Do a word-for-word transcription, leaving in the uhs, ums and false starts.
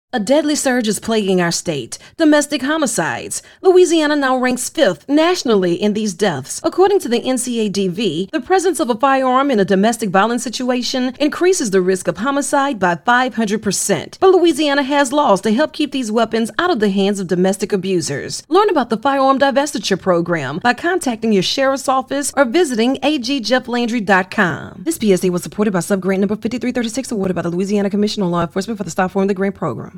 A deadly surge is plaguing our state, domestic homicides. Louisiana now ranks fifth nationally in these deaths. According to the N C A D V, the presence of a firearm in a domestic violence situation increases the risk of homicide by five hundred percent. But Louisiana has laws to help keep these weapons out of the hands of domestic abusers. Learn about the Firearm Divestiture Program by contacting your sheriff's office or visiting a g jeff landry dot com. This P S A was supported by subgrant number fifty-three thirty-six, awarded by the Louisiana Commission on Law Enforcement for the Stop Forming the Grant Program.